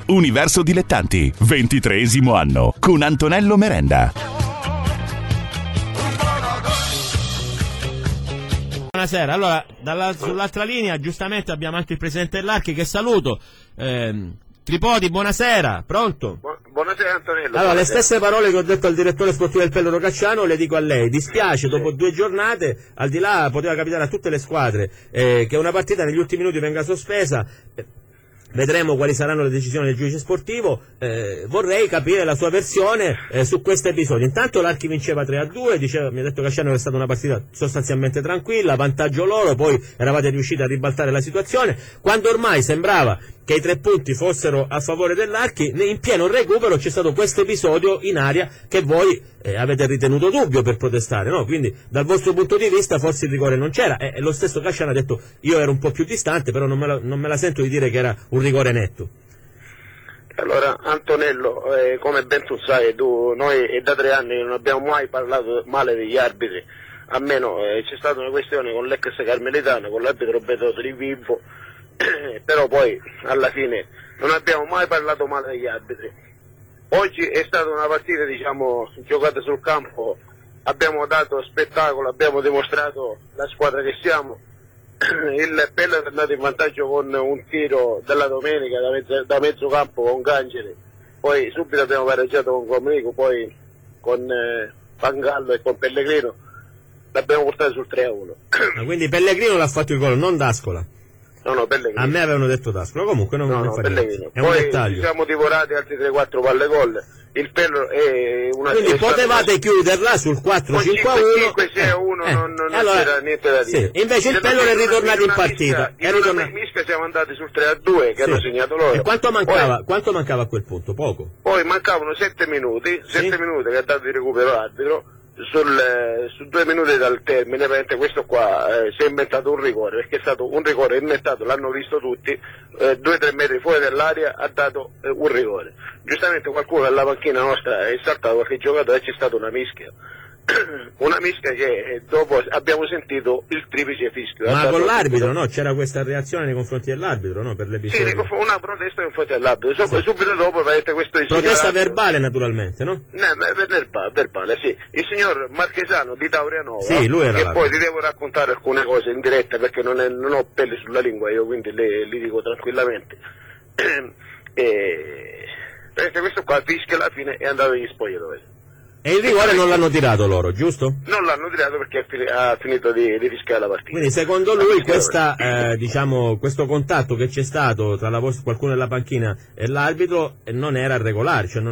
Universo Dilettanti, 23esimo anno, con Antonello Merenda. Buonasera, allora sull'altra linea giustamente abbiamo anche il presidente dell'Archi che saluto. Tripodi, buonasera, pronto? Buonasera Antonello. Allora, le stesse parole che ho detto al direttore sportivo del Pellaro Cacciano le dico a lei. Dispiace dopo 2 giornate, al di là poteva capitare a tutte le squadre, che una partita negli ultimi minuti venga sospesa. Vedremo quali saranno le decisioni del giudice sportivo. Vorrei capire la sua versione su questo episodio. Intanto l'Archi vinceva 3-2, mi ha detto Casciano che è stata una partita sostanzialmente tranquilla, vantaggio loro, poi eravate riusciti a ribaltare la situazione. Quando ormai sembrava che i 3 punti fossero a favore dell'Archi, in pieno recupero c'è stato questo episodio in aria che voi avete ritenuto dubbio per protestare, no? Quindi dal vostro punto di vista forse il rigore non c'era, e lo stesso Casciano ha detto io ero un po' più distante, però non me la sento di dire che era un rigore netto. Allora Antonello, come ben tu sai, noi è da 3 anni non abbiamo mai parlato male degli arbitri, almeno c'è stata una questione con l'ex Carmelitano, con l'arbitro Bedotto di Vivo, però poi alla fine non abbiamo mai parlato male degli arbitri. Oggi è stata una partita, diciamo, giocata sul campo, abbiamo dato spettacolo, abbiamo dimostrato la squadra che siamo. Il Pellaro è andato in vantaggio con un tiro della domenica da mezzo campo con Gangeli, poi subito abbiamo pareggiato con Comenico, poi con Pangallo e con Pellegrino l'abbiamo portato sul 3-1. Quindi Pellegrino l'ha fatto il gol, non D'Ascola? No, Pellegrino. A me avevano detto D'Ascola, comunque non fa Pellegrino. È un poi dettaglio. Ci siamo divorati altri 3-4 palle gol. Il Pellaro è una... Quindi potevate chiuderla sul 4-5-1. 5-6-1 non allora, c'era niente da dire. Sì. Invece il Pellaro è ritornato in partita. In una mischia siamo andati sul 3-2 che hanno segnato loro. E quanto mancava a quel punto? Poco? Poi mancavano 7 minuti, 7 minuti che ha dato di recupero l'arbitro. Su 2 minuti dal termine, questo qua si è inventato un rigore, perché è stato un rigore inventato, l'hanno visto tutti, 2-3 metri fuori dall'aria ha dato un rigore. Giustamente qualcuno dalla panchina nostra è saltato qualche giocatore e c'è stata una mischia. Una mischia che dopo abbiamo sentito il triplice fischio. Ma con l'arbitro, no? C'era questa reazione nei confronti dell'arbitro, no? Per l'episodio. Sì, una protesta nei confronti dell'arbitro. Subito dopo questo protesta verbale, naturalmente, no? Verbale, sì. Il signor Marchesano di Taurianova, sì, lui era che poi ti devo raccontare alcune cose in diretta perché non ho peli sulla lingua io, quindi li dico tranquillamente. Questo qua fischia alla fine è andato agli spogliatoi. E il rigore non l'hanno tirato loro, giusto? Non l'hanno tirato perché ha finito di fischiare la partita. Quindi secondo lui questo contatto che c'è stato tra qualcuno della panchina e l'arbitro non era regolare, cioè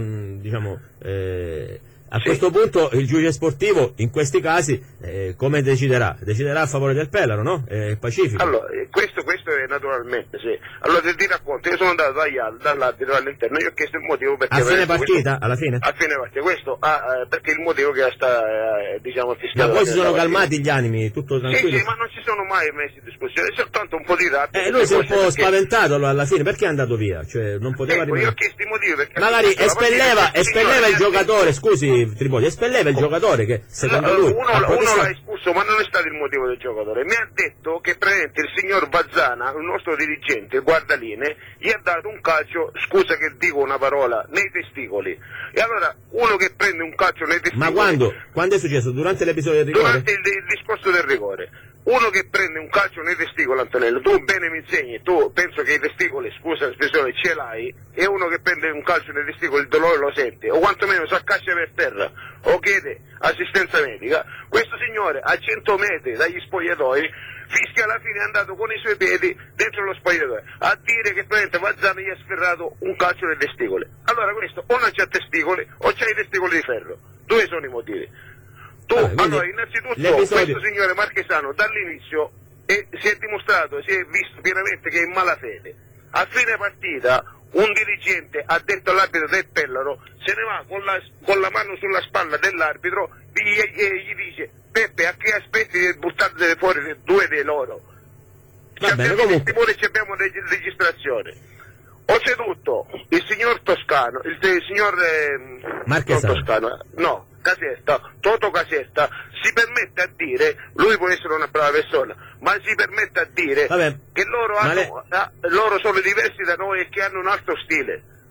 a questo punto il giudice sportivo in questi casi come deciderà? Deciderà a favore del Pellaro, no? È pacifico. Allora, questo è naturalmente, sì. Allora ti racconto, io sono andato dall'arbitro all'interno, io ho chiesto il motivo perché... A fine partita? Alla fine? A fine partita, questo perché il motivo che sta, fischiato. Ma poi si sono calmati gli animi, tutto tranquillo? Sì, ma non si sono mai messi in discussione, è soltanto un po' di rabbia. Lui si è un po' spaventato alla fine, perché è andato via? Cioè, non poteva rimanere... Io ho chiesto i motivi perché... Magari espelleva il giocatore, scusi Tripodi, espelleva il giocatore che secondo lui... Uno l'ha espulso, ma non è stato il motivo del giocatore. Mi ha detto che praticamente il signor Bazzana, il nostro dirigente, il guardaline, gli ha dato un calcio, scusa che dico una parola, nei testicoli. E allora uno che prende un calcio nei testicoli... Ma quando è successo? Durante l'episodio del rigore? Durante il discorso del rigore. Uno che prende un calcio nei testicoli, Antonello, tu bene mi insegni, tu penso che i testicoli, scusa l'espressione, ce l'hai, e uno che prende un calcio nei testicoli il dolore lo sente, o quantomeno si accascia per terra, o chiede assistenza medica. Questo signore a 100 metri dagli spogliatoi fischia, alla fine è andato con i suoi piedi dentro lo spogliatoio a dire che praticamente Mazzano gli ha sferrato un calcio nei testicoli. Allora questo o non c'ha testicoli o c'ha i testicoli di ferro. Due sono i motivi. Allora, innanzitutto, questo signore Marchesano dall'inizio si è dimostrato, si è visto pienamente che è in malafede. A fine partita un dirigente ha detto all'arbitro del Pellaro, se ne va con la mano sulla spalla dell'arbitro e gli dice: Peppe, a che aspetti di buttarne fuori 2 di loro? Abbiamo registrazione. Oltretutto il signor Toscano, il signor Toscano, Toto Casetta si permette a dire, lui può essere una brava persona, ma si permette a dire che loro sono diversi da noi e che hanno un altro stile.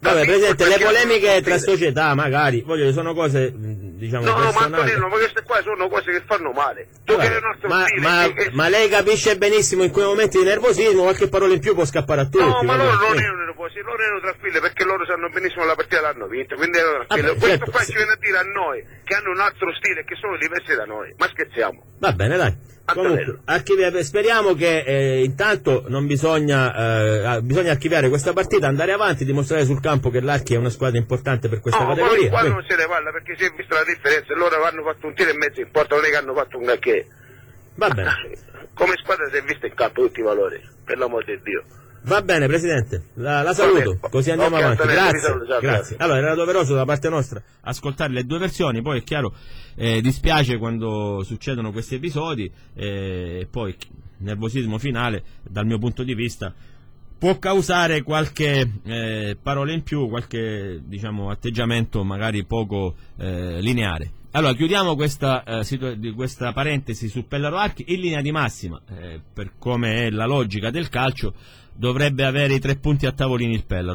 Vabbè, Presidente, le polemiche tra società, magari, sono cose, diciamo, no, personali. ma Antonello, ma queste qua sono cose che fanno male. Ma lei capisce benissimo in quei momenti di nervosismo, qualche parola in più può scappare a tutti. No, ma loro non erano nervosi, loro erano tranquilli perché loro sanno benissimo la partita l'hanno vinta, quindi erano tranquilli. Vabbè, questo certo, qua ci viene a dire a noi che hanno un altro stile, che sono diversi da noi, ma scherziamo. Va bene, dai. Comunque, speriamo che intanto non bisogna archiviare questa partita, andare avanti, dimostrare sul campo che l'Archi è una squadra importante per questa categoria. Qua non se ne parla perché si è vista la differenza, loro hanno fatto un tiro e mezzo in porta, non è che hanno fatto un granché. Va bene. Come squadra si è vista in campo tutti i valori, per l'amor di Dio. Va bene, Presidente, la saluto, così andiamo avanti. Grazie. Allora, era doveroso da parte nostra ascoltare le due versioni, poi è chiaro, dispiace quando succedono questi episodi, e poi nervosismo finale, dal mio punto di vista, può causare qualche parola in più, qualche, diciamo, atteggiamento magari poco lineare. Allora, chiudiamo questa parentesi su Pellaro Archi. In linea di massima, per come è la logica del calcio, dovrebbe avere i 3 punti a tavolini il Pellaro.